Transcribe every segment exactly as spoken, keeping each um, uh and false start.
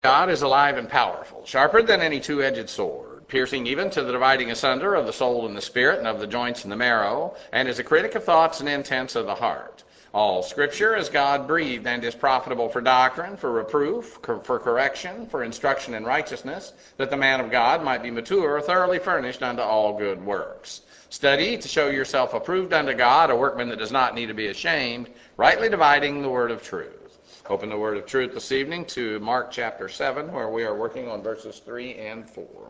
God is alive and powerful, sharper than any two-edged sword, piercing even to the dividing asunder of the soul and the spirit and of the joints and the marrow, and is a critic of thoughts and intents of the heart. All Scripture is God-breathed and is profitable for doctrine, for reproof, for correction, for instruction in righteousness, that the man of God might be mature, thoroughly furnished unto all good works. Study to show yourself approved unto God, a workman that does not need to be ashamed, rightly dividing the word of truth. Open the word of truth this evening to Mark chapter seven, where we are working on verses three and four.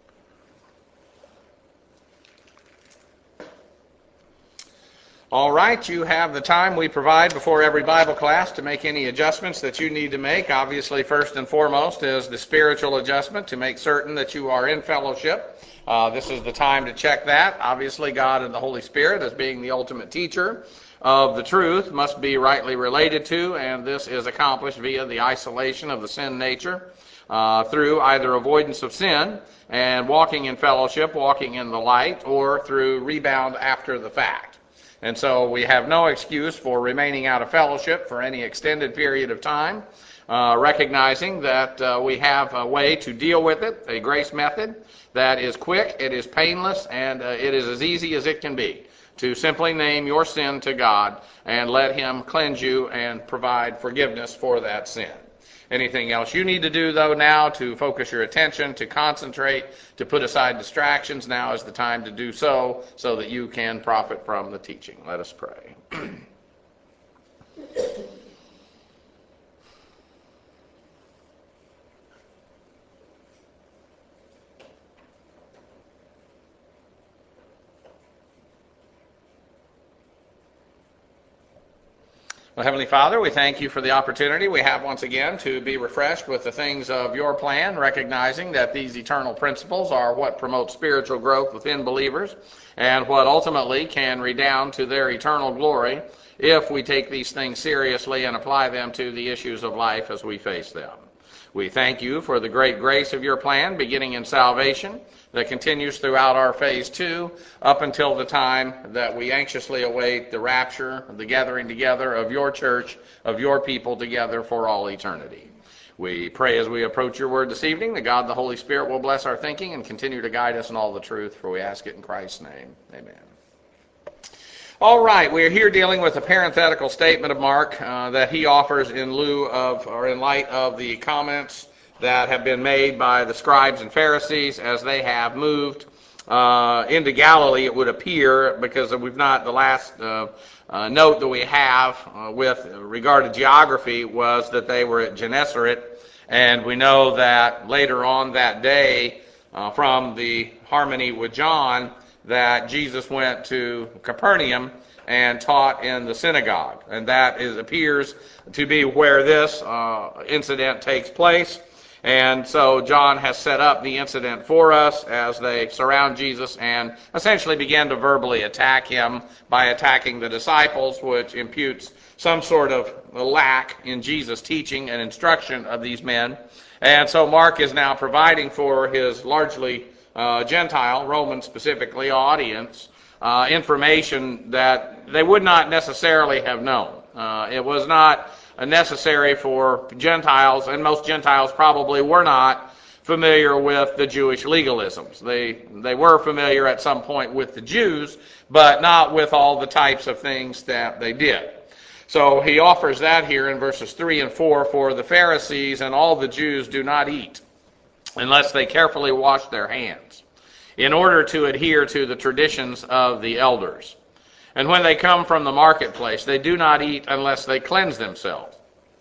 All right, you have the time we provide before every Bible class to make any adjustments that you need to make. Obviously, first and foremost is the spiritual adjustment to make certain that you are in fellowship. Uh, this is the time to check that. Obviously, God and the Holy Spirit, as being the ultimate teacher of the truth, must be rightly related to, and this is accomplished via the isolation of the sin nature uh, through either avoidance of sin and walking in fellowship, walking in the light, or through rebound after the fact. And so we have no excuse for remaining out of fellowship for any extended period of time, uh, recognizing that uh, we have a way to deal with it, a grace method that is quick, it is painless, and uh, it is as easy as it can be to simply name your sin to God and let Him cleanse you and provide forgiveness for that sin. Anything else you need to do, though, now to focus your attention, to concentrate, to put aside distractions, now is the time to do so, so that you can profit from the teaching. Let us pray. Well, Heavenly Father, we thank you for the opportunity we have once again to be refreshed with the things of your plan, recognizing that these eternal principles are what promote spiritual growth within believers and what ultimately can redound to their eternal glory if we take these things seriously and apply them to the issues of life as we face them. We thank you for the great grace of your plan, beginning in salvation, that continues throughout our phase two, up until the time that we anxiously await the rapture, the gathering together of your church, of your people together for all eternity. We pray as we approach your word this evening that God the Holy Spirit will bless our thinking and continue to guide us in all the truth, for we ask it in Christ's name. Amen. All right, we are here dealing with a parenthetical statement of Mark uh, that he offers in lieu of, or in light of the comments that have been made by the scribes and Pharisees as they have moved uh, into Galilee, it would appear, because we've not, the last uh, uh, note that we have uh, with regard to geography was that they were at Gennesaret, and we know that later on that day, uh, from the harmony with John, that Jesus went to Capernaum and taught in the synagogue. And that is, appears to be where this uh, incident takes place. And so John has set up the incident for us as they surround Jesus and essentially begin to verbally attack him by attacking the disciples, which imputes some sort of lack in Jesus' teaching and instruction of these men. And so Mark is now providing for his largely Uh, Gentile, Roman specifically, audience, uh, information that they would not necessarily have known. Uh, it was not necessary for Gentiles, and most Gentiles probably were not familiar with the Jewish legalisms. They, they were familiar at some point with the Jews, but not with all the types of things that they did. So he offers that here in verses three and four. For the Pharisees and all the Jews do not eat unless they carefully wash their hands, in order to adhere to the traditions of the elders. And when they come from the marketplace, they do not eat unless they cleanse themselves.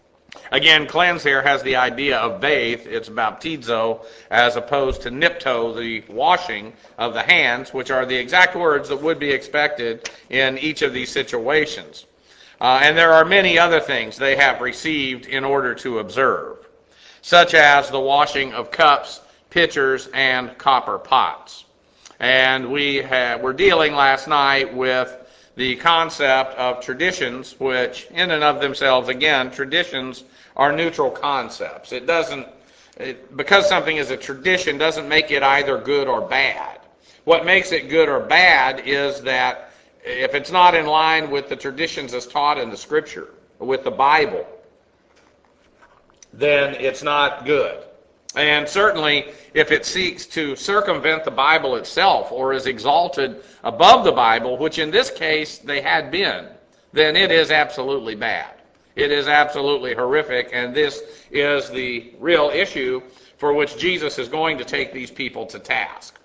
Again, cleanse here has the idea of bathe. It's baptizo, as opposed to nipto, the washing of the hands, which are the exact words that would be expected in each of these situations. Uh, and there are many other things they have received in order to observe, such as the washing of cups, pitchers, and copper pots. And we have, were dealing last night with the concept of traditions, which in and of themselves, again, traditions are neutral concepts. It doesn't, it, because something is a tradition doesn't make it either good or bad. What makes it good or bad is that if it's not in line with the traditions as taught in the Scripture, with the Bible, then it's not good. And certainly, if it seeks to circumvent the Bible itself or is exalted above the Bible, which in this case they had been, then it is absolutely bad. It is absolutely horrific, and this is the real issue for which Jesus is going to take these people to task.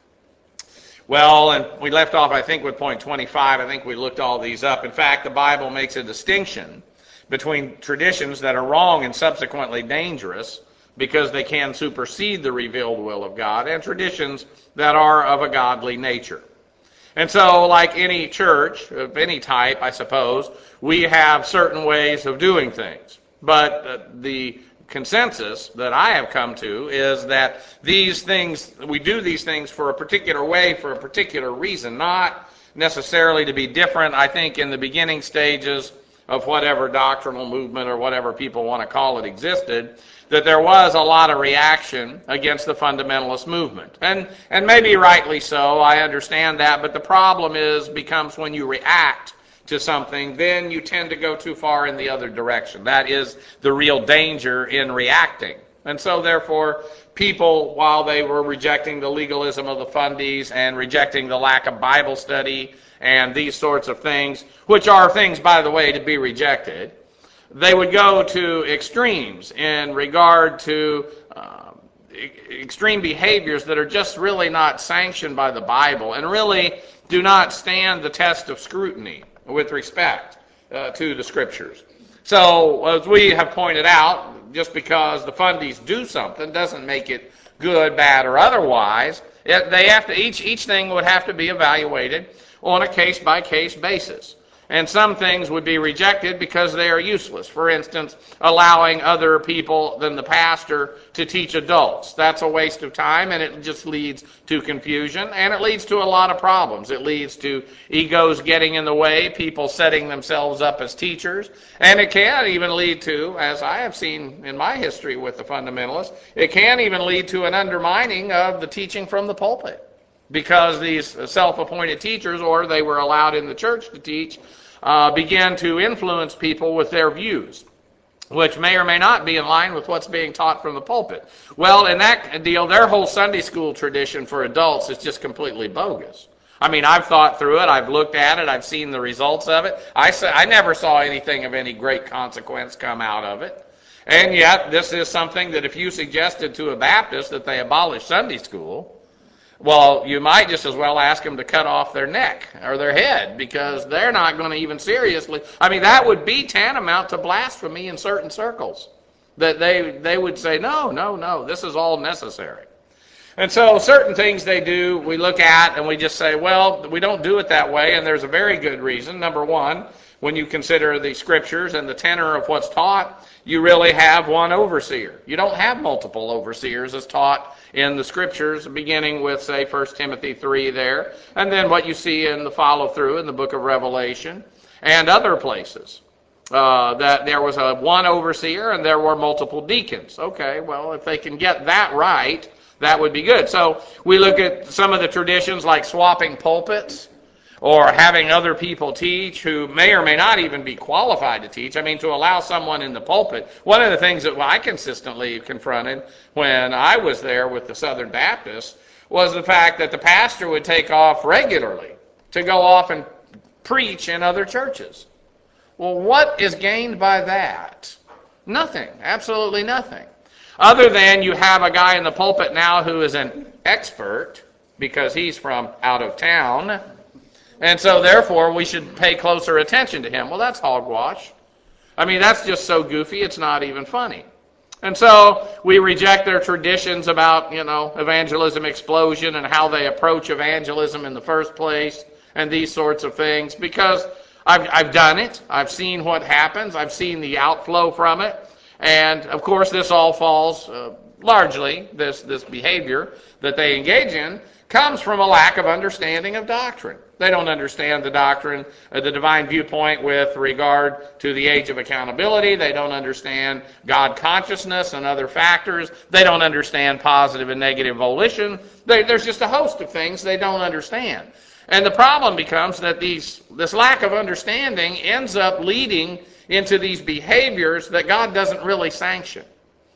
Well, and we left off, I think, with point twenty-five. I think we looked all these up. In fact, the Bible makes a distinction between traditions that are wrong and subsequently dangerous because they can supersede the revealed will of God, and traditions that are of a godly nature. And so, like any church of any type, I suppose, we have certain ways of doing things. But uh, the consensus that I have come to is that these things, we do these things for a particular way, for a particular reason, not necessarily to be different. I think in the beginning stages of whatever doctrinal movement or whatever people want to call it existed, that there was a lot of reaction against the fundamentalist movement. And and maybe rightly so, I understand that, but the problem is becomes when you react to something, then you tend to go too far in the other direction. That is the real danger in reacting. And so therefore, people, while they were rejecting the legalism of the fundies and rejecting the lack of Bible study and these sorts of things, which are things, by the way, to be rejected, they would go to extremes in regard to uh, extreme behaviors that are just really not sanctioned by the Bible and really do not stand the test of scrutiny with respect uh, to the Scriptures. So, as we have pointed out, just because the fundies do something doesn't make it good, bad, or otherwise. It, they have to each each thing would have to be evaluated on a case-by-case basis. And some things would be rejected because they are useless. For instance, allowing other people than the pastor to teach adults. That's a waste of time, and it just leads to confusion, and it leads to a lot of problems. It leads to egos getting in the way, people setting themselves up as teachers, and it can even lead to, as I have seen in my history with the fundamentalists, it can even lead to an undermining of the teaching from the pulpit. Because these self-appointed teachers, or they were allowed in the church to teach, uh, began to influence people with their views, which may or may not be in line with what's being taught from the pulpit. Well, in that deal, their whole Sunday school tradition for adults is just completely bogus. I mean, I've thought through it, I've looked at it, I've seen the results of it. I, sa- I never saw anything of any great consequence come out of it. And yet, this is something that if you suggested to a Baptist that they abolish Sunday school, well, you might just as well ask them to cut off their neck or their head, because they're not going to even seriously. I mean, that would be tantamount to blasphemy in certain circles. That they they would say, no, no, no, this is all necessary. And so certain things they do, we look at and we just say, well, we don't do it that way, and there's a very good reason. Number one, when you consider the Scriptures and the tenor of what's taught, you really have one overseer. You don't have multiple overseers as taught in the Scriptures, beginning with, say, First Timothy three there, and then what you see in the follow-through in the book of Revelation and other places. Uh, that there was a one overseer and there were multiple deacons. Okay, well, if they can get that right, that would be good. So we look at some of the traditions like swapping pulpits or having other people teach who may or may not even be qualified to teach. I mean, to allow someone in the pulpit. One of the things that I consistently confronted when I was there with the Southern Baptists was the fact that the pastor would take off regularly to go off and preach in other churches. Well, what is gained by that? Nothing. Absolutely nothing. Other than you have a guy in the pulpit now who is an expert because he's from out of town, and so therefore we should pay closer attention to him. Well, that's hogwash. I mean, that's just so goofy, it's not even funny. And so we reject their traditions about, you know, evangelism explosion and how they approach evangelism in the first place and these sorts of things, because I've, I've done it. I've seen what happens. I've seen the outflow from it. And, of course, this all falls uh, largely, this, this behavior that they engage in, comes from a lack of understanding of doctrine. They don't understand the doctrine, uh, the divine viewpoint with regard to the age of accountability. They don't understand God consciousness and other factors. They don't understand positive and negative volition. They, there's just a host of things they don't understand. And the problem becomes that these this lack of understanding ends up leading into these behaviors that God doesn't really sanction.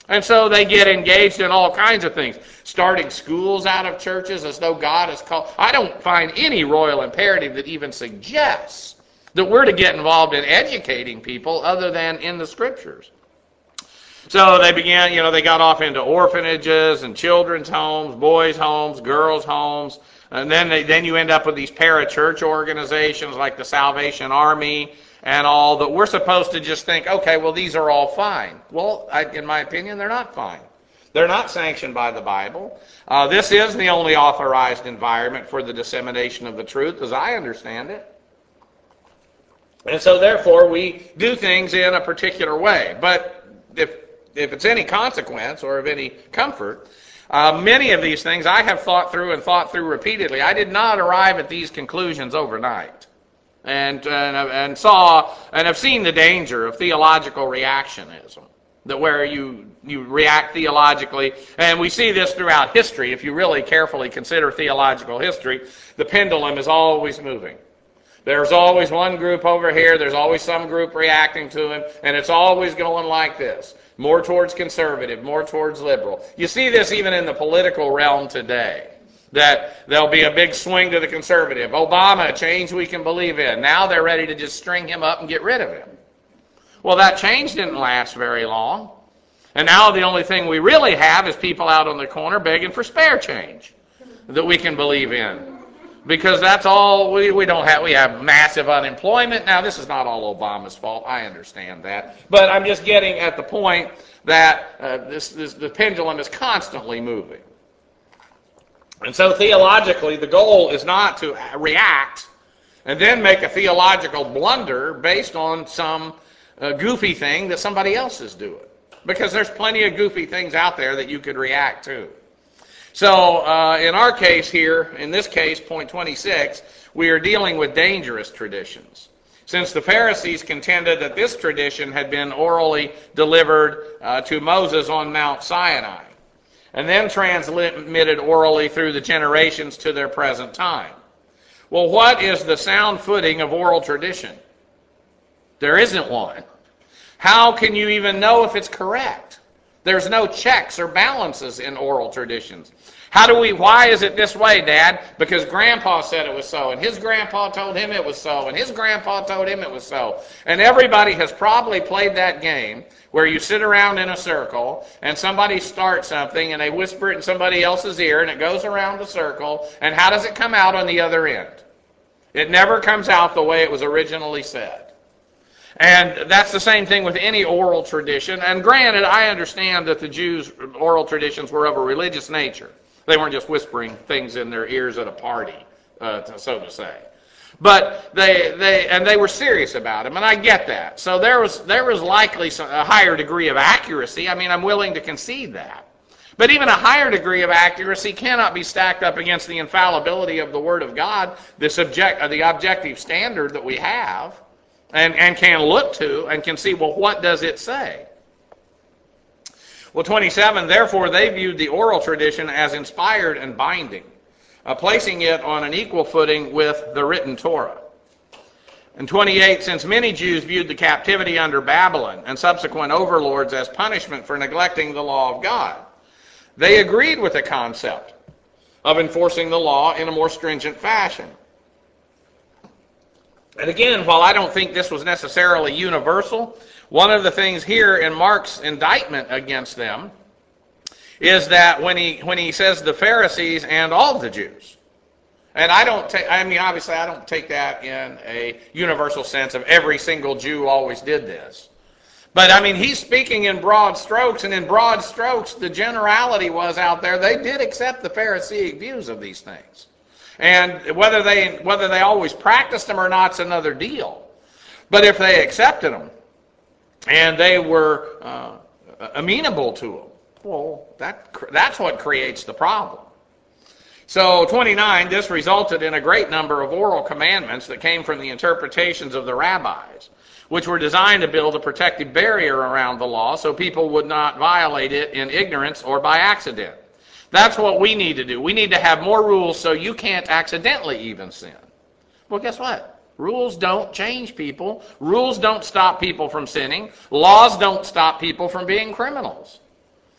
And so they get engaged in all kinds of things, starting schools out of churches as though God has called. I don't find any royal imperative that even suggests that we're to get involved in educating people other than in the Scriptures. So they began, you know, they got off into orphanages and children's homes, boys' homes, girls' homes, and then they, then you end up with these parachurch organizations like the Salvation Army and all that we're supposed to just think, okay, well, these are all fine. Well, I, in my opinion, they're not fine. They're not sanctioned by the Bible. Uh, this is the only authorized environment for the dissemination of the truth, as I understand it. And so, therefore, we do things in a particular way. But if if it's any consequence or of any comfort, uh, many of these things I have thought through and thought through repeatedly. I did not arrive at these conclusions overnight. And, and and saw and have seen the danger of theological reactionism, that where you you react theologically, and we see this throughout history. If you really carefully consider theological history, the pendulum is always moving. There's always one group over here, there's always some group reacting to him, and it's always going like this. More towards conservative, more towards liberal. You see this even in the political realm today. That there'll be a big swing to the conservative. Obama, a change we can believe in. Now they're ready to just string him up and get rid of him. Well, that change didn't last very long. And now the only thing we really have is people out on the corner begging for spare change that we can believe in. Because that's all we, we don't have. We have massive unemployment. Now, this is not all Obama's fault. I understand that. But I'm just getting at the point that uh, this, this the pendulum is constantly moving. And so theologically, the goal is not to react and then make a theological blunder based on some uh, goofy thing that somebody else is doing. Because there's plenty of goofy things out there that you could react to. So uh, in our case here, in this case, point twenty-six, we are dealing with dangerous traditions. Since the Pharisees contended that this tradition had been orally delivered uh, to Moses on Mount Sinai, and then transmitted orally through the generations to their present time. Well, what is the sound footing of oral tradition? There isn't one. How can you even know if it's correct? There's no checks or balances in oral traditions. How do we, why is it this way, Dad? Because Grandpa said it was so, and his grandpa told him it was so, and his grandpa told him it was so. And everybody has probably played that game where you sit around in a circle, and somebody starts something, and they whisper it in somebody else's ear, and it goes around the circle, and how does it come out on the other end? It never comes out the way it was originally said. And that's the same thing with any oral tradition. And granted, I understand that the Jews' oral traditions were of a religious nature. They weren't just whispering things in their ears at a party, uh, so to say. But they, they, and they were serious about them, and I get that. So there was, there was likely some, a higher degree of accuracy. I mean, I'm willing to concede that. But even a higher degree of accuracy cannot be stacked up against the infallibility of the Word of God, the subject, uh, the objective standard that we have. And, and can look to and can see, well, what does it say? Well, twenty-seven, therefore they viewed the oral tradition as inspired and binding, uh, placing it on an equal footing with the written Torah. And twenty-eight, since many Jews viewed the captivity under Babylon and subsequent overlords as punishment for neglecting the law of God, they agreed with the concept of enforcing the law in a more stringent fashion. And again, while I don't think this was necessarily universal, one of the things here in Mark's indictment against them is that when he when he says the Pharisees and all the Jews, and I don't take, I mean, obviously I don't take that in a universal sense of every single Jew always did this. But I mean, he's speaking in broad strokes, and in broad strokes, the generality was out there, they did accept the Pharisaic views of these things. And whether they whether they always practiced them or not is another deal. But if they accepted them and they were uh, amenable to them, well, that that's what creates the problem. So twenty-nine, this resulted in a great number of oral commandments that came from the interpretations of the rabbis, which were designed to build a protective barrier around the law so people would not violate it in ignorance or by accident. That's what we need to do. We need to have more rules so you can't accidentally even sin. Well, guess what? Rules don't change people. Rules don't stop people from sinning. Laws don't stop people from being criminals.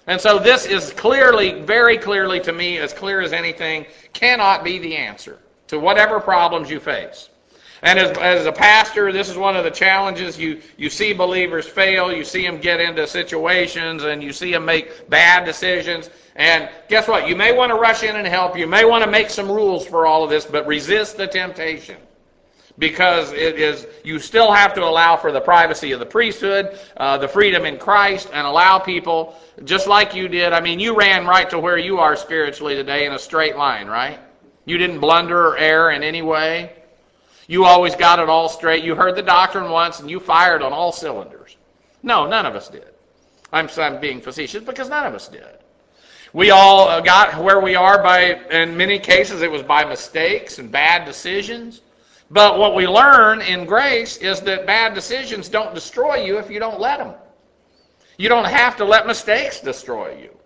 And so this is clearly, very clearly to me, as clear as anything, cannot be the answer to whatever problems you face. And as, as a pastor, this is one of the challenges. You, you see believers fail, you see them get into situations, and you see them make bad decisions. And guess what? You may want to rush in and help. You may want to make some rules for all of this, but resist the temptation. Because it is, you still have to allow for the privacy of the priesthood, uh, the freedom in Christ, and allow people, just like you did. I mean, you ran right to where you are spiritually today in a straight line, right? You didn't blunder or err in any way. You always got it all straight. You heard the doctrine once and you fired on all cylinders. No, none of us did. I'm, I'm being facetious because none of us did. We all got where we are by, in many cases, it was by mistakes and bad decisions. But what we learn in grace is that bad decisions don't destroy you if you don't let them. You don't have to let mistakes destroy you.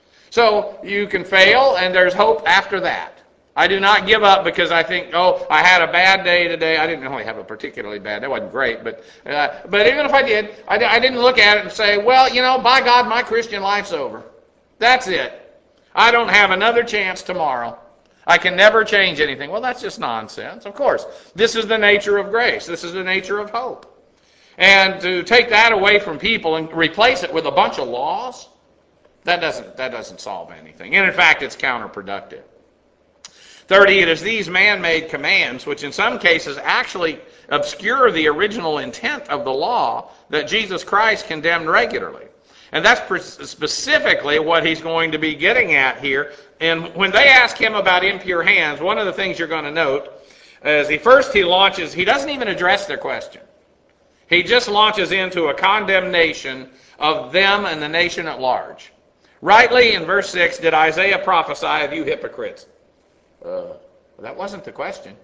So you can fail and there's hope after that. I do not give up because I think, oh, I had a bad day today. I didn't really have a particularly bad day. It wasn't great, but uh, but even if I did, I, I didn't look at it and say, well, you know, by God, my Christian life's over. That's it. I don't have another chance tomorrow. I can never change anything. Well, that's just nonsense. Of course, this is the nature of grace. This is the nature of hope. And to take that away from people and replace it with a bunch of laws, that doesn't that doesn't solve anything. And in fact, it's counterproductive. thirty, it is these man-made commands, which in some cases actually obscure the original intent of the law, that Jesus Christ condemned regularly. And that's specifically what he's going to be getting at here. And when they ask him about impure hands, one of the things you're going to note is he first he launches, he doesn't even address their question. He just launches into a condemnation of them and the nation at large. Rightly, in verse six, did Isaiah prophesy of you hypocrites? Uh, that wasn't the question.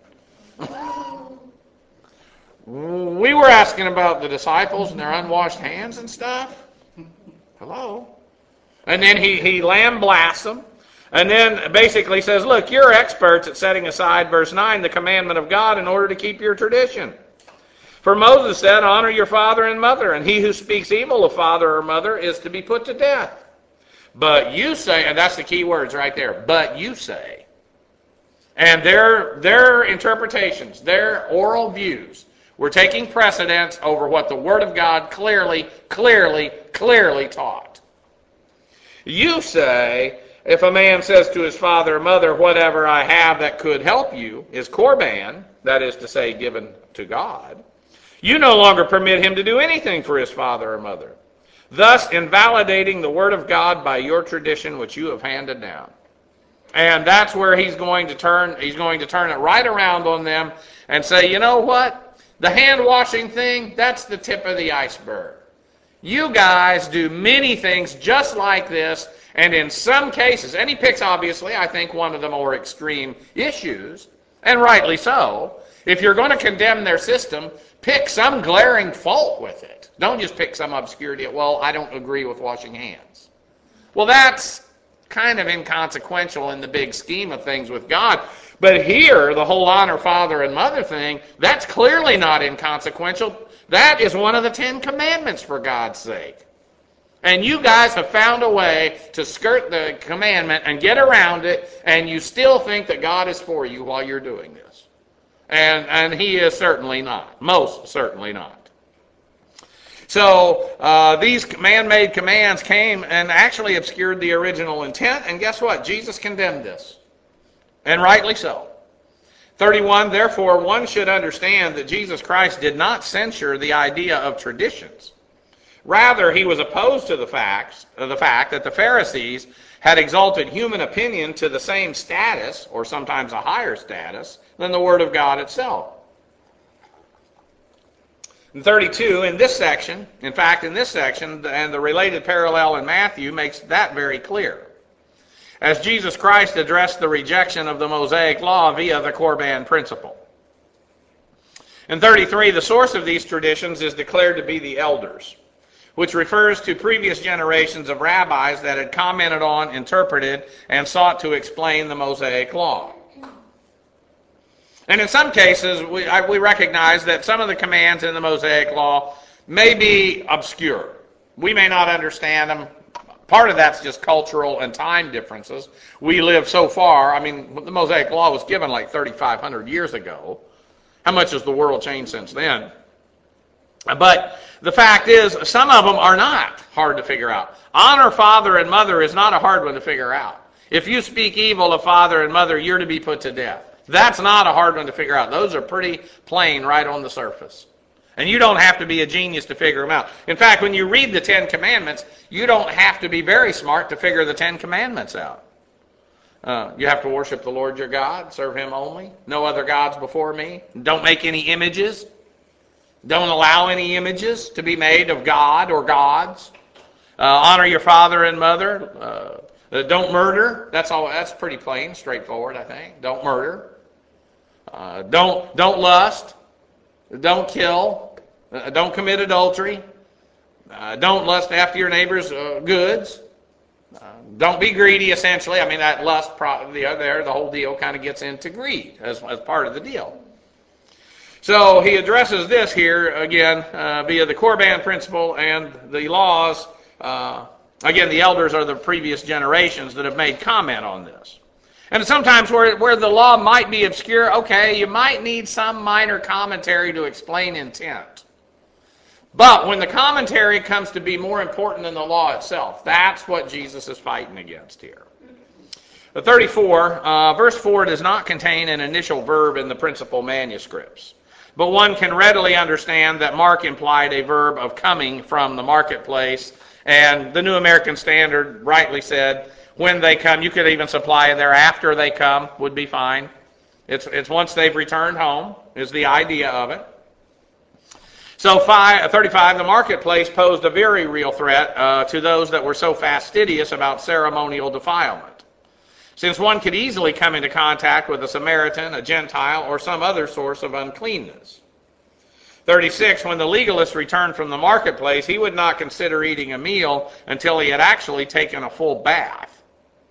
We were asking about the disciples and their unwashed hands and stuff. Hello? And then he, he lamblasts them. And then basically says, look, you're experts at setting aside, verse nine, the commandment of God in order to keep your tradition. For Moses said, honor your father and mother, and he who speaks evil of father or mother is to be put to death. But you say, and that's the key words right there, but you say. And their, their interpretations, their oral views, were taking precedence over what the Word of God clearly, clearly, clearly taught. You say, if a man says to his father or mother, whatever I have that could help you is korban, that is to say, given to God, you no longer permit him to do anything for his father or mother, thus invalidating the Word of God by your tradition which you have handed down. And that's where he's going to turn, he's going to turn it right around on them and say, you know what? The hand washing thing, that's the tip of the iceberg. You guys do many things just like this, and in some cases, and he picks obviously, I think, one of the more extreme issues, and rightly so. If you're going to condemn their system, pick some glaring fault with it. Don't just pick some obscurity. Well, I don't agree with washing hands. Well, that's kind of inconsequential in the big scheme of things with God. But here, the whole honor father and mother thing, that's clearly not inconsequential. That is one of the Ten Commandments, for God's sake. And you guys have found a way to skirt the commandment and get around it, and you still think that God is for you while you're doing this. And, and he is certainly not. Most certainly not. So uh, these man-made commands came and actually obscured the original intent, and guess what? Jesus condemned this. And rightly so. thirty-one, therefore, one should understand that Jesus Christ did not censure the idea of traditions. Rather, he was opposed to the facts, the fact that the Pharisees had exalted human opinion to the same status, or sometimes a higher status, than the Word of God itself. In thirty-two, in this section, in fact, in this section, and the related parallel in Matthew makes that very clear. As Jesus Christ addressed the rejection of the Mosaic law via the Korban principle. In thirty-three, the source of these traditions is declared to be the elders, which refers to previous generations of rabbis that had commented on, interpreted, and sought to explain the Mosaic law. And in some cases, we, I, we recognize that some of the commands in the Mosaic law may be obscure. We may not understand them. Part of that's just cultural and time differences. We live so far. I mean, the Mosaic Law was given like thirty-five hundred years ago. How much has the world changed since then? But the fact is, some of them are not hard to figure out. Honor father and mother is not a hard one to figure out. If you speak evil of father and mother, you're to be put to death. That's not a hard one to figure out. Those are pretty plain right on the surface. And you don't have to be a genius to figure them out. In fact, when you read the Ten Commandments, you don't have to be very smart to figure the Ten Commandments out. Uh, you have to worship the Lord your God, serve him only, no other gods before me. Don't make any images. Don't allow any images to be made of God or gods. Uh, honor your father and mother. Uh, don't murder. That's all. That's pretty plain, straightforward, I think. Don't murder. Uh, don't don't lust. Don't kill. Uh, don't commit adultery. Uh, don't lust after your neighbor's uh, goods. Uh, don't be greedy, essentially. I mean, that lust, pro- the, there, the whole deal kind of gets into greed as, as part of the deal. So he addresses this here, again, uh, via the Korban principle and the laws. Uh, again, the elders are the previous generations that have made comment on this. And sometimes where, where the law might be obscure, okay, you might need some minor commentary to explain intent. But when the commentary comes to be more important than the law itself, that's what Jesus is fighting against here. The thirty-four, uh, verse four does not contain an initial verb in the principal manuscripts. But one can readily understand that Mark implied a verb of coming from the marketplace. And the New American Standard rightly said, when they come, you could even supply there after they come would be fine. It's, it's once they've returned home is the idea of it. So five, thirty-five, the marketplace posed a very real threat uh, to those that were so fastidious about ceremonial defilement, since one could easily come into contact with a Samaritan, a Gentile, or some other source of uncleanness. thirty-six, when the legalist returned from the marketplace, he would not consider eating a meal until he had actually taken a full bath.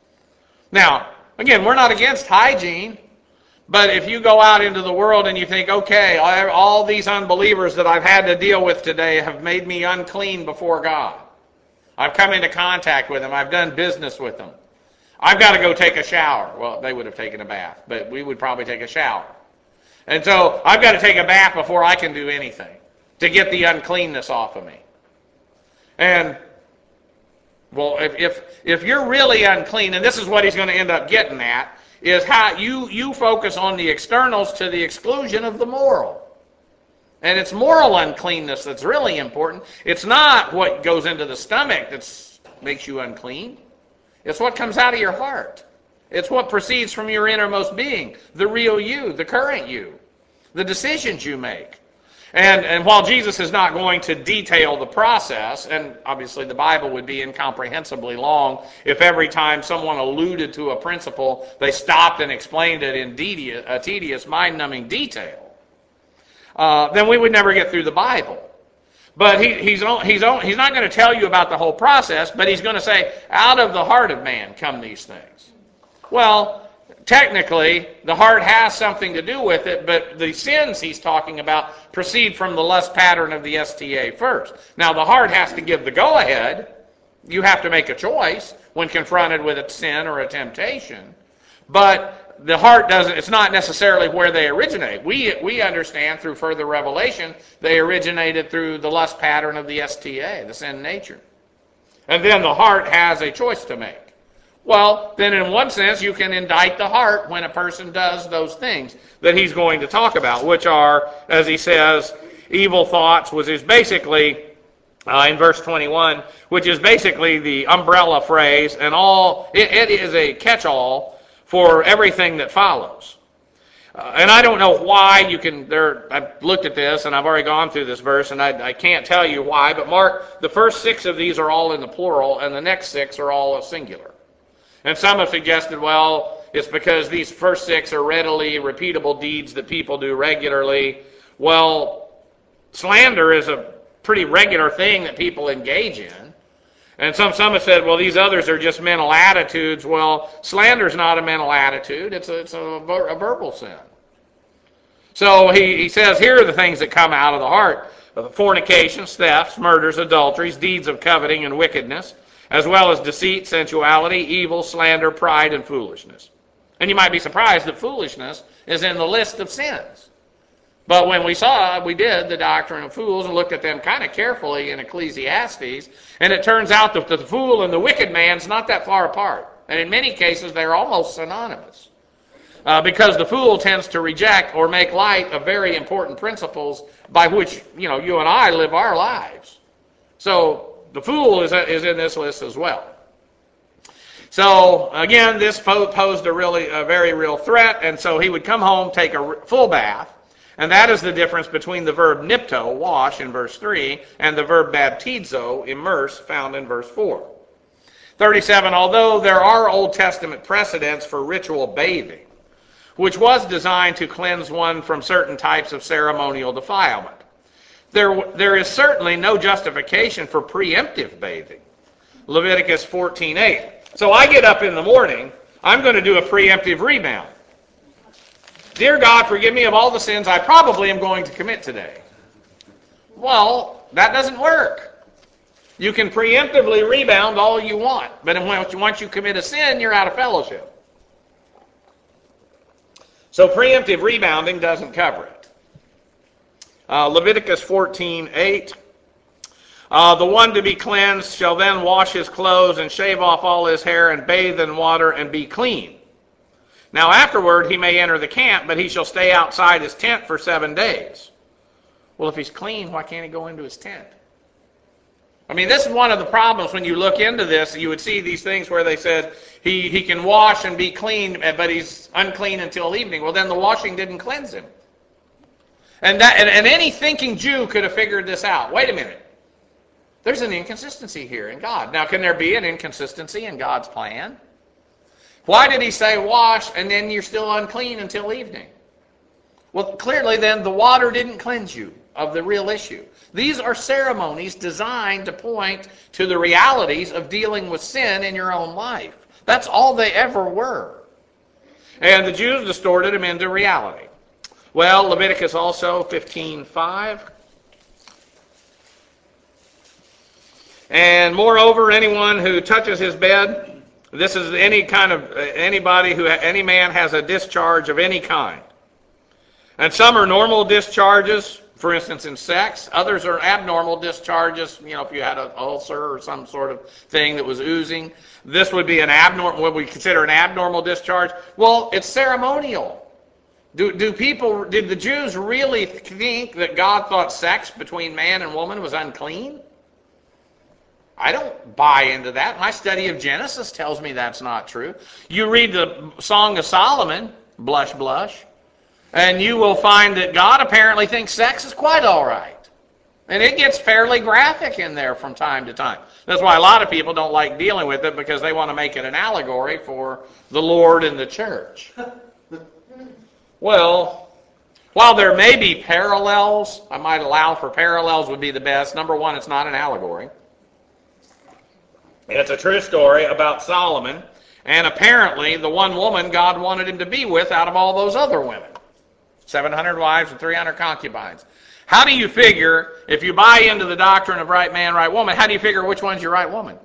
Now, again, we're not against hygiene. But if you go out into the world and you think, okay, all these unbelievers that I've had to deal with today have made me unclean before God. I've come into contact with them. I've done business with them. I've got to go take a shower. Well, they would have taken a bath, but we would probably take a shower. And so I've got to take a bath before I can do anything to get the uncleanness off of me. And, well, if if, if you're really unclean, and this is what he's going to end up getting at, is how you, you focus on the externals to the exclusion of the moral. And it's moral uncleanness that's really important. It's not what goes into the stomach that makes you unclean. It's what comes out of your heart. It's what proceeds from your innermost being, the real you, the current you, the decisions you make. And, and while Jesus is not going to detail the process, and obviously the Bible would be incomprehensibly long if every time someone alluded to a principle, they stopped and explained it in tedious, a tedious, mind-numbing detail, uh, then we would never get through the Bible. But he, he's, he's, he's not going to tell you about the whole process, but he's going to say, out of the heart of man come these things. Well, technically, the heart has something to do with it, but the sins he's talking about proceed from the lust pattern of the S T A first. Now, the heart has to give the go-ahead. You have to make a choice when confronted with a sin or a temptation. But the heart doesn't, it's not necessarily where they originate. We, we understand through further revelation they originated through the lust pattern of the S T A, the sin nature. And then the heart has a choice to make. Well, then in one sense, you can indict the heart when a person does those things that he's going to talk about, which are, as he says, evil thoughts, which is basically, uh, in verse twenty-one, which is basically the umbrella phrase, and all, it, it is a catch-all for everything that follows. Uh, and I don't know why you can, there, I've looked at this, and I've already gone through this verse, and I, I can't tell you why, but Mark, the first six of these are all in the plural, and the next six are all singular. And some have suggested, well, it's because these first six are readily repeatable deeds that people do regularly. Well, slander is a pretty regular thing that people engage in. And some, some have said, well, these others are just mental attitudes. Well, slander is not a mental attitude. It's a, it's a, a verbal sin. So he, he says, here are the things that come out of the heart. Fornications, thefts, murders, adulteries, deeds of coveting and wickedness, as well as deceit, sensuality, evil, slander, pride, and foolishness. And you might be surprised that foolishness is in the list of sins. But when we saw, we did the doctrine of fools and looked at them kind of carefully in Ecclesiastes, and it turns out that the fool and the wicked man's not that far apart. And in many cases, they're almost synonymous. Uh, because the fool tends to reject or make light of very important principles by which, you know, you and I live our lives. So the fool is, is in this list as well. So again, this posed a really a very real threat, and so he would come home, take a full bath, and that is the difference between the verb nipto, wash, in verse three, and the verb baptizo, immerse, found in verse four. thirty-seven, although there are Old Testament precedents for ritual bathing, which was designed to cleanse one from certain types of ceremonial defilement, there, there is certainly no justification for preemptive bathing. Leviticus fourteen eight. So I get up in the morning, I'm going to do a preemptive rebound. Dear God, forgive me of all the sins I probably am going to commit today. Well, that doesn't work. You can preemptively rebound all you want, but once you commit a sin, you're out of fellowship. So preemptive rebounding doesn't cover it. Uh, Leviticus fourteen eight. Uh, the one to be cleansed shall then wash his clothes and shave off all his hair and bathe in water and be clean. Now afterward he may enter the camp, but he shall stay outside his tent for seven days. Well, if he's clean, why can't he go into his tent? I mean, this is one of the problems when you look into this. You would see these things where they said he, he can wash and be clean, but he's unclean until evening. Well, then the washing didn't cleanse him. And, that, and, and any thinking Jew could have figured this out. Wait a minute. There's an inconsistency here in God. Now, can there be an inconsistency in God's plan? Why did he say wash and then you're still unclean until evening? Well, clearly then the water didn't cleanse you of the real issue. These are ceremonies designed to point to the realities of dealing with sin in your own life. That's all they ever were. And the Jews distorted them into reality. Well, Leviticus also fifteen five. And moreover, anyone who touches his bed, this is any kind of, anybody who, any man has a discharge of any kind. And some are normal discharges, for instance, in sex. Others are abnormal discharges, you know, if you had an ulcer or some sort of thing that was oozing. This would be an abnormal, what we consider an abnormal discharge. Well, it's ceremonial. Do, do people, did the Jews really think that God thought sex between man and woman was unclean? I don't buy into that. My study of Genesis tells me that's not true. You read the Song of Solomon, blush, blush, and you will find that God apparently thinks sex is quite all right. And it gets fairly graphic in there from time to time. That's why a lot of people don't like dealing with it, because they want to make it an allegory for the Lord and the church. Well, while there may be parallels, I might allow for parallels would be the best. Number one, it's not an allegory. It's a true story about Solomon, and apparently the one woman God wanted him to be with out of all those other women. seven hundred wives and three hundred concubines. How do you figure, if you buy into the doctrine of right man, right woman, how do you figure which one's your right woman?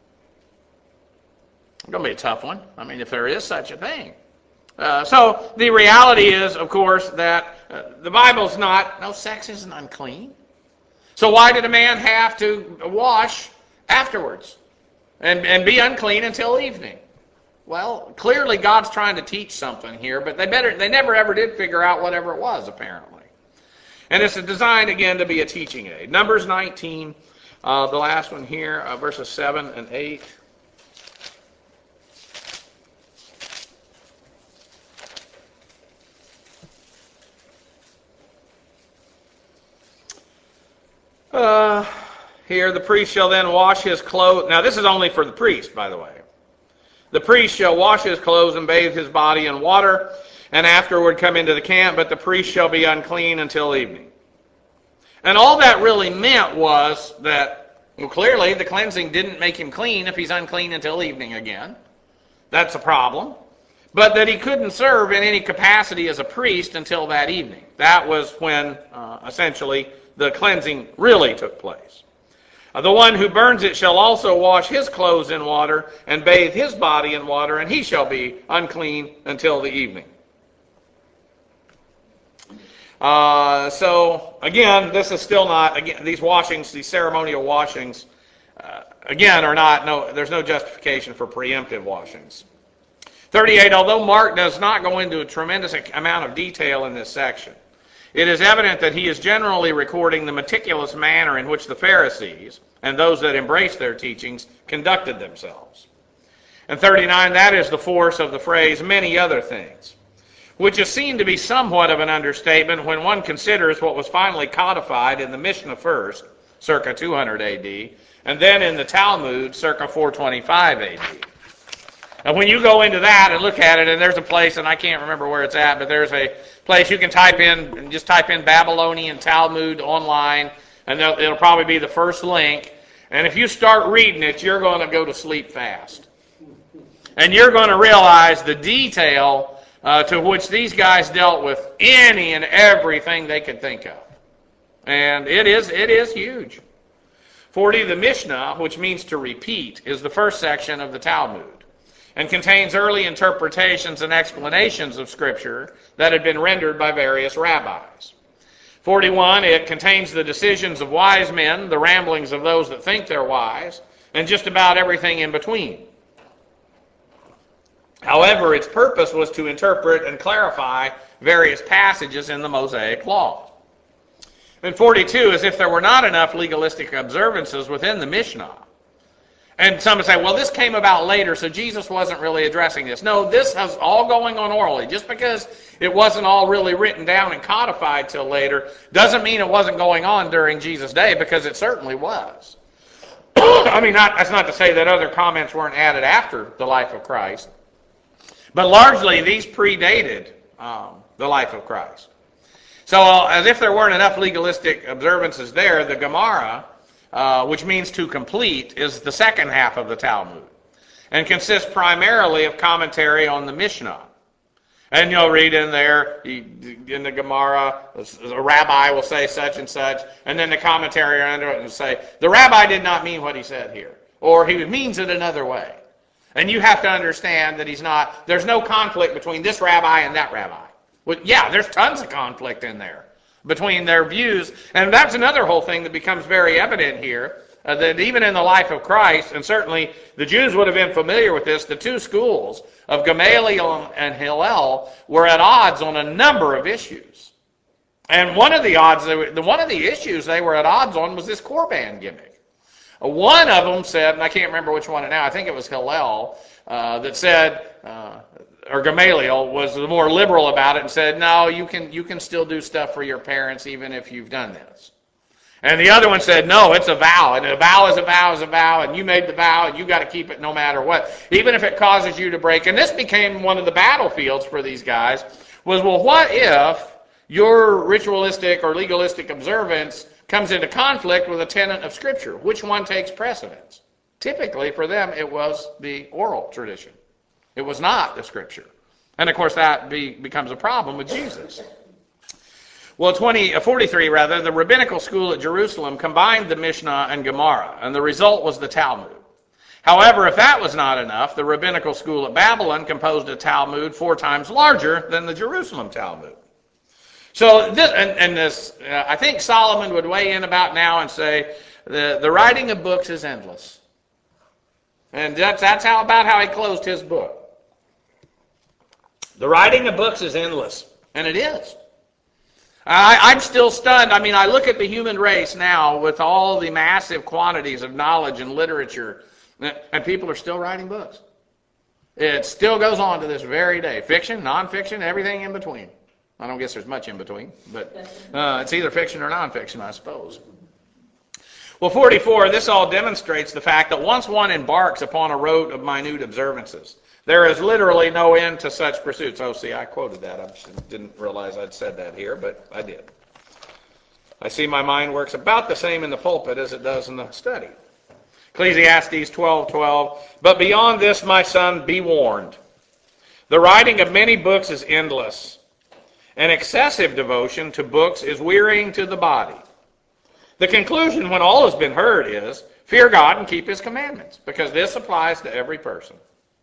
It's going to be a tough one. I mean, if there is such a thing. Uh, so the reality is, of course, that uh, the Bible's not, no, sex isn't unclean. So why did a man have to wash afterwards and, and be unclean until evening? Well, clearly God's trying to teach something here, but they better they never ever did figure out whatever it was, apparently. And it's designed, again, to be a teaching aid. Numbers nineteen, uh, the last one here, uh, verses seven and eight. Uh, here, the priest shall then wash his clothes. Now, this is only for the priest, by the way. The priest shall wash his clothes and bathe his body in water, and afterward come into the camp, but the priest shall be unclean until evening. And all that really meant was that, well, clearly the cleansing didn't make him clean if he's unclean until evening again. That's a problem. But that he couldn't serve in any capacity as a priest until that evening. That was when, uh, essentially, the cleansing really took place. The one who burns it shall also wash his clothes in water and bathe his body in water, and he shall be unclean until the evening. Uh, so, again, this is still not, again, these washings, these ceremonial washings, uh, again, are not, no, there's no justification for preemptive washings. thirty-eight, although Mark does not go into a tremendous amount of detail in this section, it is evident that he is generally recording the meticulous manner in which the Pharisees and those that embraced their teachings conducted themselves. And thirty-nine, that is the force of the phrase, many other things, which is seen to be somewhat of an understatement when one considers what was finally codified in the Mishnah first, circa two hundred A D, and then in the Talmud, circa four twenty-five A D. And when you go into that and look at it, and there's a place, and I can't remember where it's at, but there's a place you can type in, and just type in Babylonian Talmud online, and it'll probably be the first link. And if you start reading it, you're going to go to sleep fast. And you're going to realize the detail uh, to which these guys dealt with any and everything they could think of. And it is, it is huge. forty, the Mishnah, which means to repeat, is the first section of the Talmud, and contains early interpretations and explanations of Scripture that had been rendered by various rabbis. forty-one, it contains the decisions of wise men, the ramblings of those that think they're wise, and just about everything in between. However, its purpose was to interpret and clarify various passages in the Mosaic Law. And forty-two, as if there were not enough legalistic observances within the Mishnah. And some would say, well, this came about later, so Jesus wasn't really addressing this. No, this is all going on orally. Just because it wasn't all really written down and codified till later doesn't mean it wasn't going on during Jesus' day, because it certainly was. I mean, not, that's not to say that other comments weren't added after the life of Christ, but largely these predated um, the life of Christ. So uh, as if there weren't enough legalistic observances there, the Gemara, Uh, which means to complete, is the second half of the Talmud, and consists primarily of commentary on the Mishnah. And you'll read in there, in the Gemara, a rabbi will say such and such, and then the commentary under it will say, the rabbi did not mean what he said here, or he means it another way. And you have to understand that he's not, there's no conflict between this rabbi and that rabbi. Well, yeah, there's tons of conflict in there between their views. And that's another whole thing that becomes very evident here, uh, that even in the life of Christ, and certainly the Jews would have been familiar with this, the two schools of Gamaliel and Hillel were at odds on a number of issues. And one of the odds, one of the issues they were at odds on was this Korban gimmick. One of them said, and I can't remember which one now, I think it was Hillel, uh, that said, uh, or Gamaliel was more liberal about it and said, no, you can you can still do stuff for your parents even if you've done this. And the other one said, no, it's a vow, and a vow is a vow is a vow, and you made the vow, and you got to keep it no matter what, even if it causes you to break. And this became one of the battlefields for these guys, was, well, what if your ritualistic or legalistic observance comes into conflict with a tenet of Scripture? Which one takes precedence? Typically, for them, it was the oral tradition. It was not the Scripture. And, of course, that be, becomes a problem with Jesus. Well, twenty, forty-three, rather, the rabbinical school at Jerusalem combined the Mishnah and Gemara, and the result was the Talmud. However, if that was not enough, the rabbinical school at Babylon composed a Talmud four times larger than the Jerusalem Talmud. So, this, and, and this, uh, I think Solomon would weigh in about now and say, the, the writing of books is endless. And that's, that's how about how he closed his book. The writing of books is endless, and it is. I, I'm still stunned. I mean, I look at the human race now with all the massive quantities of knowledge and literature, and people are still writing books. It still goes on to this very day. Fiction, nonfiction, everything in between. I don't guess there's much in between, but uh, it's either fiction or nonfiction, I suppose. Well, forty-four, this all demonstrates the fact that once one embarks upon a rote of minute observances, there is literally no end to such pursuits. Oh, see, I quoted that. I didn't realize I'd said that here, but I did. I see my mind works about the same in the pulpit as it does in the study. Ecclesiastes twelve twelve, but beyond this, my son, be warned. The writing of many books is endless, and excessive devotion to books is wearying to the body. The conclusion, when all has been heard, is fear God and keep his commandments, because this applies to every person.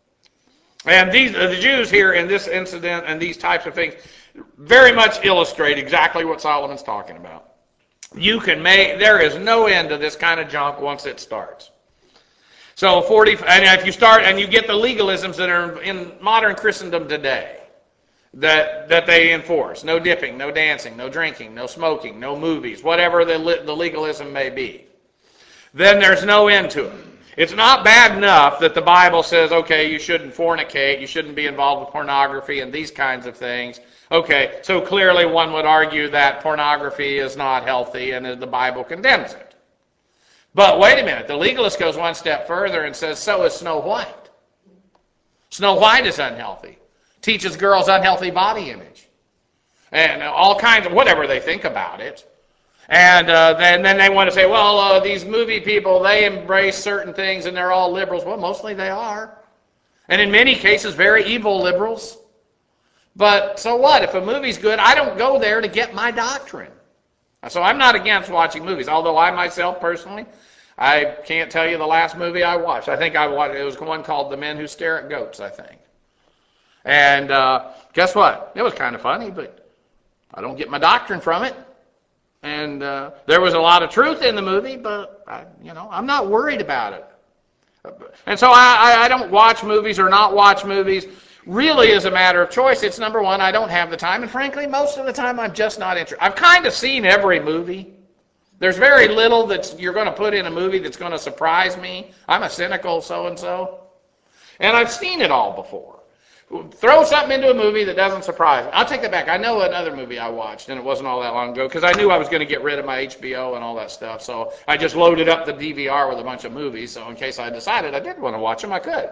And these, the Jews here in this incident and these types of things very much illustrate exactly what Solomon's talking about. You can make, there is no end to this kind of junk once it starts. So forty, and if you start, and you get the legalisms that are in modern Christendom today, that that they enforce. No dipping, no dancing, no drinking, no smoking, no movies, whatever the, the legalism may be. Then there's no end to it. It's not bad enough that the Bible says, okay, you shouldn't fornicate, you shouldn't be involved with pornography and these kinds of things. Okay, so clearly one would argue that pornography is not healthy and the Bible condemns it. But wait a minute, the legalist goes one step further and says, so is Snow White. Snow White is unhealthy. Teaches girls unhealthy body image. And all kinds of whatever they think about it. And uh, then, then they want to say, well, uh, these movie people, they embrace certain things and they're all liberals. Well, mostly they are. And in many cases, very evil liberals. But so what? If a movie's good, I don't go there to get my doctrine. So I'm not against watching movies, although I myself personally, I can't tell you the last movie I watched. I think I watched, it was one called The Men Who Stare at Goats, I think. And uh, guess what? It was kind of funny, but I don't get my doctrine from it. And uh, there was a lot of truth in the movie, but I, you know, I'm not worried about it. And so I, I don't watch movies or not watch movies really as a matter of choice. It's number one, I don't have the time, and frankly, most of the time I'm just not interested. I've kind of seen every movie. There's very little that you're going to put in a movie that's going to surprise me. I'm a cynical so-and-so. And I've seen it all before. Throw something into a movie that doesn't surprise me. I'll take that back. I know another movie I watched, and it wasn't all that long ago, because I knew I was going to get rid of my H B O and all that stuff. So I just loaded up the D V R with a bunch of movies, so in case I decided I did want to watch them, I could.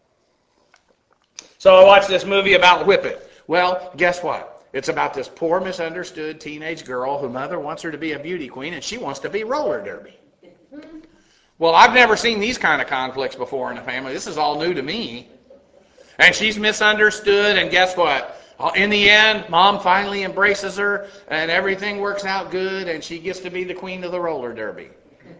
So I watched this movie about Whip It. Well, guess what? It's about this poor, misunderstood teenage girl whose mother wants her to be a beauty queen, and she wants to be roller derby. Well, I've never seen these kind of conflicts before in a family. This is all new to me. And she's misunderstood, and guess what? In the end, Mom finally embraces her, and everything works out good, and she gets to be the queen of the roller derby.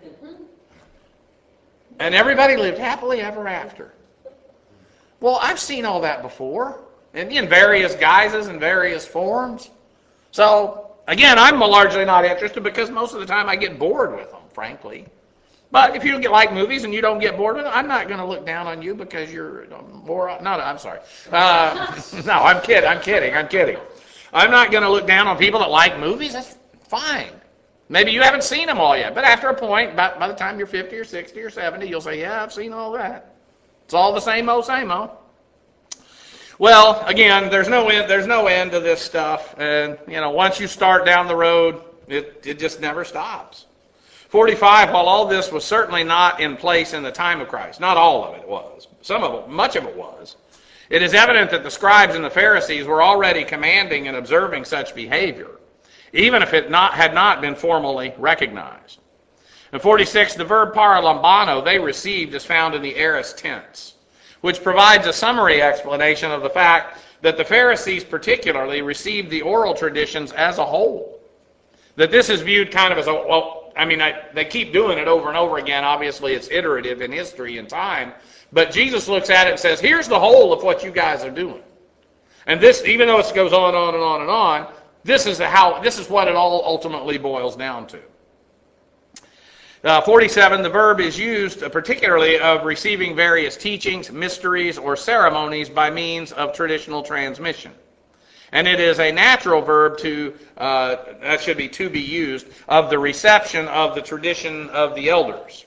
And everybody lived happily ever after. Well, I've seen all that before, and in various guises and various forms. So, again, I'm largely not interested because most of the time I get bored with them, frankly. But if you don't get like movies and you don't get bored with it, I'm not going to look down on you because you're more. No, no, I'm sorry. Uh, no, I'm kidding. I'm kidding. I'm kidding. I'm not going to look down on people that like movies. That's fine. Maybe you haven't seen them all yet, but after a point, by, by the time you're fifty or sixty or seventy, you'll say, "Yeah, I've seen all that. It's all the same old, same old." Well, again, there's no end. There's no end to this stuff, and you know, once you start down the road, it it just never stops. forty-five, while all this was certainly not in place in the time of Christ, not all of it was, some of it, much of it was, it is evident that the scribes and the Pharisees were already commanding and observing such behavior, even if it not, had not been formally recognized. In forty-six, the verb paralambano they received is found in the aorist tense, which provides a summary explanation of the fact that the Pharisees particularly received the oral traditions as a whole. That this is viewed kind of as a, well, I mean, I, they keep doing it over and over again. Obviously, it's iterative in history and time. But Jesus looks at it and says, here's the whole of what you guys are doing. And this, even though it goes on and on and on and on, this is how this is what it all ultimately boils down to. Uh, forty-seven, the verb is used particularly of receiving various teachings, mysteries, or ceremonies by means of traditional transmission. And it is a natural verb to, uh, that should be to be used, of the reception of the tradition of the elders.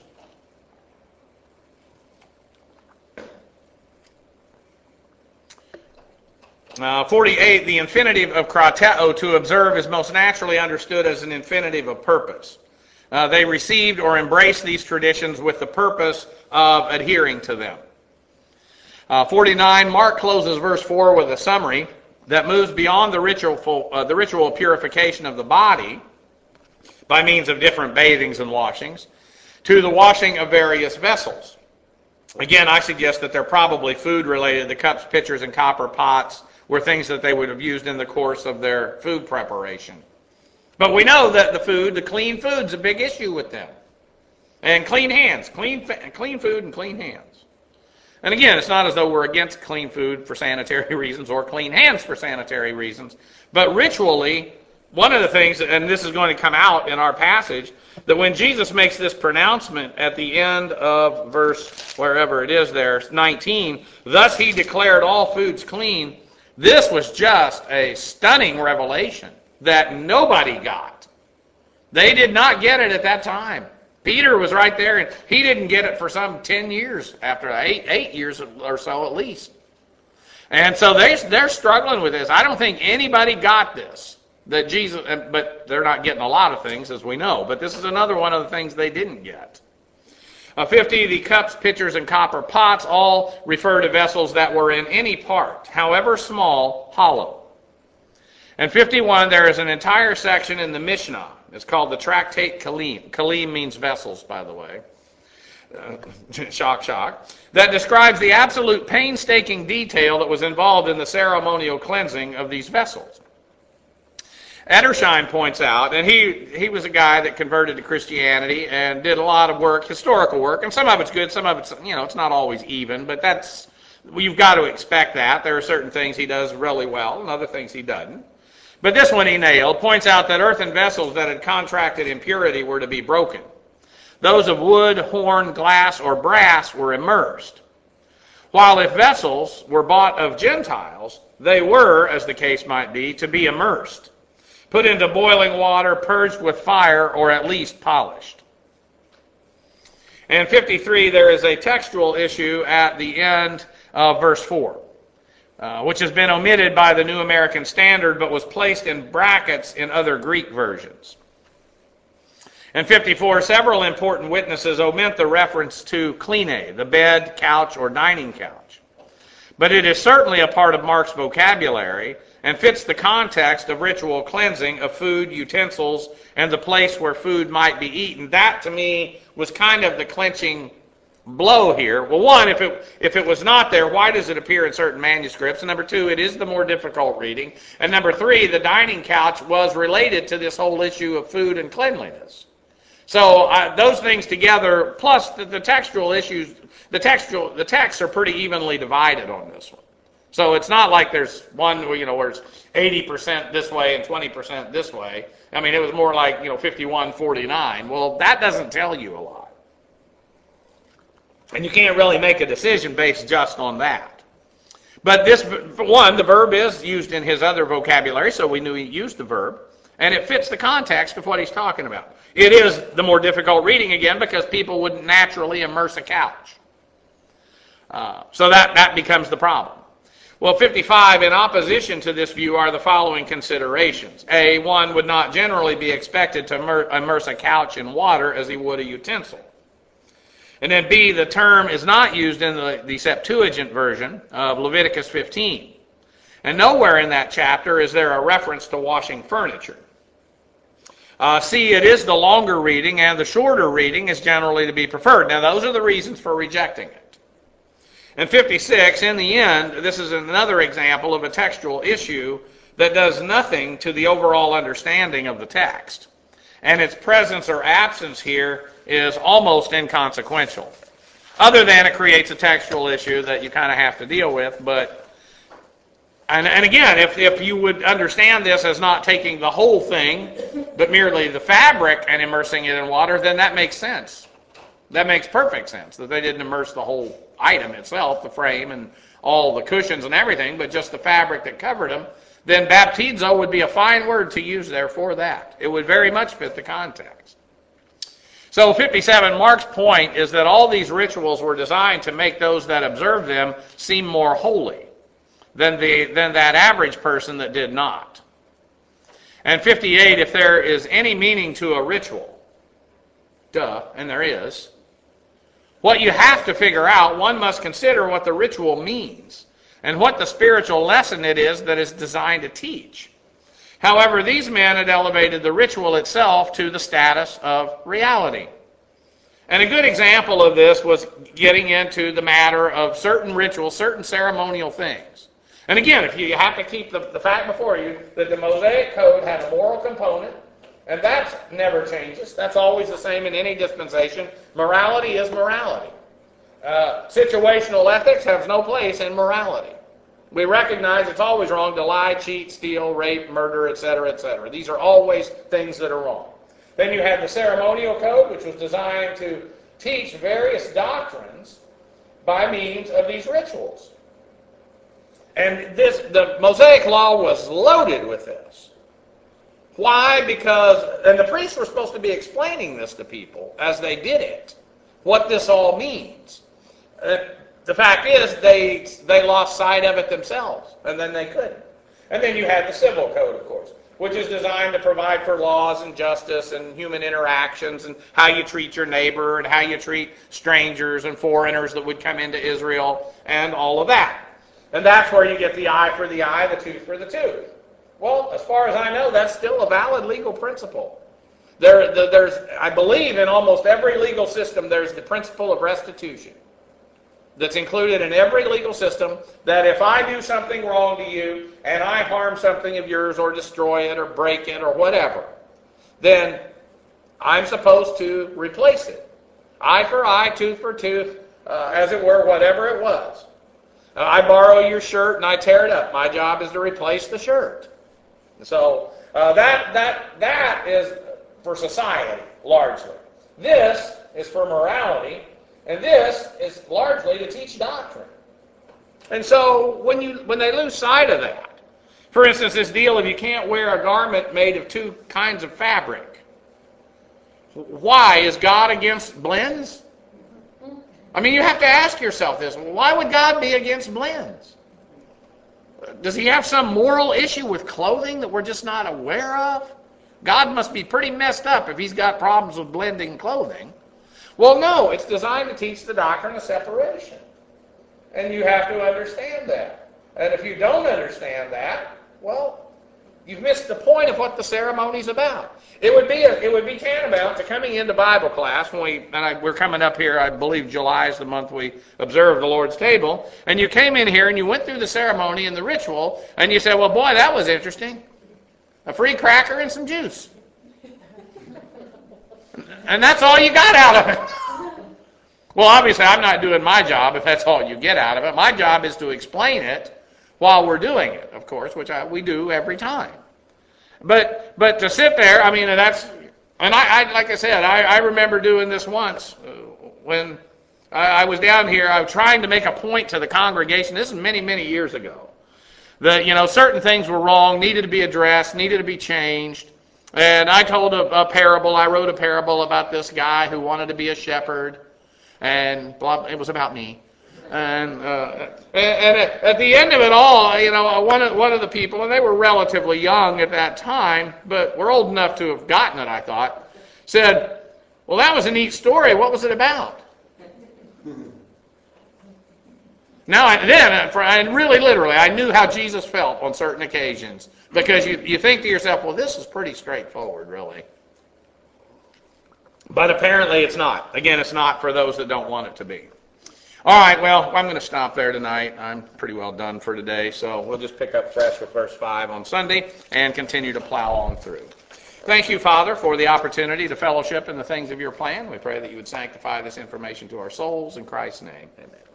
Uh, forty-eight, the infinitive of krateo, to observe, is most naturally understood as an infinitive of purpose. Uh, they received or embraced these traditions with the purpose of adhering to them. Uh, forty-nine, Mark closes verse four with a summary that moves beyond the ritual, uh, the ritual purification of the body by means of different bathings and washings to the washing of various vessels. Again, I suggest that they're probably food related. The cups, pitchers, and copper pots were things that they would have used in the course of their food preparation. But we know that the food, the clean food's a big issue with them. And clean hands, clean, clean food and clean hands. And again, it's not as though we're against clean food for sanitary reasons or clean hands for sanitary reasons. But ritually, one of the things, and this is going to come out in our passage, that when Jesus makes this pronouncement at the end of verse, wherever it is there, nineteen, thus he declared all foods clean, this was just a stunning revelation that nobody got. They did not get it at that time. Peter was right there, and he didn't get it for some ten years after, eight, eight years or so at least. And so they, they're struggling with this. I don't think anybody got this, that Jesus, but they're not getting a lot of things, as we know. But this is another one of the things they didn't get. Uh, fifty, the cups, pitchers, and copper pots all refer to vessels that were in any part, however small, hollow. And fifty-one, there is an entire section in the Mishnah. It's called the Tractate Kalim. Kalim means vessels, by the way. Uh, shock, shock. That describes the absolute painstaking detail that was involved in the ceremonial cleansing of these vessels. Edersheim points out, and he, he was a guy that converted to Christianity and did a lot of work, historical work, and some of it's good, some of it's, you know, it's not always even, but that's, you've got to expect that. There are certain things he does really well and other things he doesn't. But this one he nailed, points out that earthen vessels that had contracted impurity were to be broken. Those of wood, horn, glass, or brass were immersed. While if vessels were bought of Gentiles, they were, as the case might be, to be immersed, put into boiling water, purged with fire, or at least polished. And fifty-three, there is a textual issue at the end of verse four. Uh, which has been omitted by the New American Standard, but was placed in brackets in other Greek versions. And fifty-four, several important witnesses omit the reference to kline, the bed, couch, or dining couch. But it is certainly a part of Mark's vocabulary and fits the context of ritual cleansing of food, utensils, and the place where food might be eaten. That, to me, was kind of the clinching blow here. Well, one, if it if it was not there, why does it appear in certain manuscripts? And number two, it is the more difficult reading. And number three, the dining couch was related to this whole issue of food and cleanliness. So uh, those things together, plus the, the textual issues, the textual the texts are pretty evenly divided on this one. So it's not like there's one, you know, where it's eighty percent this way and twenty percent this way. I mean, it was more like, you know, fifty-one forty-nine. Well, that doesn't tell you a lot. And you can't really make a decision based just on that. But this, for one, the verb is used in his other vocabulary, so we knew he used the verb. And it fits the context of what he's talking about. It is the more difficult reading, again, because people wouldn't naturally immerse a couch. Uh, so that, that becomes the problem. Well, fifty-five, in opposition to this view are the following considerations. A, one would not generally be expected to immerse a couch in water as he would a utensil. And then B, the term is not used in the, the Septuagint version of Leviticus fifteen. And nowhere in that chapter is there a reference to washing furniture. Uh, C, it is the longer reading, and the shorter reading is generally to be preferred. Now, those are the reasons for rejecting it. And fifty-six, in the end, this is another example of a textual issue that does nothing to the overall understanding of the text. And its presence or absence here is almost inconsequential. Other than it creates a textual issue that you kind of have to deal with. But and, and again, if, if you would understand this as not taking the whole thing, but merely the fabric and immersing it in water, then that makes sense. That makes perfect sense, that they didn't immerse the whole item itself, the frame and all the cushions and everything, but just the fabric that covered them. Then baptizo would be a fine word to use there for that. It would very much fit the context. So fifty-seven, Mark's point is that all these rituals were designed to make those that observed them seem more holy than, the, than that average person that did not. And fifty-eight, if there is any meaning to a ritual, duh, and there is, what you have to figure out, one must consider what the ritual means and what the spiritual lesson it is that is designed to teach. However, these men had elevated the ritual itself to the status of reality. And a good example of this was getting into the matter of certain rituals, certain ceremonial things. And again, if you have to keep the, the fact before you that the Mosaic Code had a moral component And that never changes. That's always the same in any dispensation. Morality is morality. Uh, situational ethics has no place in morality. We recognize it's always wrong to lie, cheat, steal, rape, murder, et cetera, et cetera. These are always things that are wrong. Then you have the ceremonial code, which was designed to teach various doctrines by means of these rituals. And this, the Mosaic Law was loaded with this. Why? Because, and the priests were supposed to be explaining this to people as they did it, what this all means. Uh, the fact is, they they lost sight of it themselves, and then they couldn't. And then you had the civil code, of course, which is designed to provide for laws and justice and human interactions and how you treat your neighbor and how you treat strangers and foreigners that would come into Israel and all of that. And that's where you get the eye for the eye, the tooth for the tooth. Well, as far as I know, that's still a valid legal principle. There, the, there's, I believe in almost every legal system, there's the principle of restitution that's included in every legal system, that if I do something wrong to you and I harm something of yours or destroy it or break it or whatever, then I'm supposed to replace it. Eye for eye, tooth for tooth, uh, as it were, whatever it was. Uh, I borrow your shirt and I tear it up. My job is to replace the shirt. So uh, that that that is for society, largely. This is for morality, and this is largely to teach doctrine. And so when you when they lose sight of that, for instance, this deal of you can't wear a garment made of two kinds of fabric. Why? Is God against blends? I mean, you have to ask yourself this. Why would God be against blends? Does he have some moral issue with clothing that we're just not aware of? God must be pretty messed up if he's got problems with blending clothing. Well, no, it's designed to teach the doctrine of separation. And you have to understand that. And if you don't understand that, well, you've missed the point of what the ceremony's about. It would be a, it would be tantamount to coming into Bible class when we and I, we're coming up here. I believe July is the month we observe the Lord's table. And you came in here and you went through the ceremony and the ritual, and you said, "Well, boy, that was interesting. A free cracker and some juice." And that's all you got out of it. Well, obviously, I'm not doing my job if that's all you get out of it. My job is to explain it while we're doing it, of course, which I, we do every time. But but to sit there, I mean, and that's, and I, I like I said, I, I remember doing this once uh, when I, I was down here. I was trying to make a point to the congregation. This is many, many years ago. That, you know, certain things were wrong, needed to be addressed, needed to be changed. And I told a, a parable. I wrote a parable about this guy who wanted to be a shepherd, and blah, it was about me. And, uh, and, and at the end of it all, you know, one of, one of the people, and they were relatively young at that time, but were old enough to have gotten it, I thought, said, "Well, that was a neat story. What was it about?" Now, I, then, for, and really literally, I knew how Jesus felt on certain occasions, because you, you think to yourself, well, this is pretty straightforward, really. But apparently it's not. Again, it's not for those that don't want it to be. All right, well, I'm going to stop there tonight. I'm pretty well done for today, so we'll just pick up fresh with verse five on Sunday and continue to plow on through. Thank you, Father, for the opportunity to fellowship in the things of your plan. We pray that you would sanctify this information to our souls. In Christ's name, amen.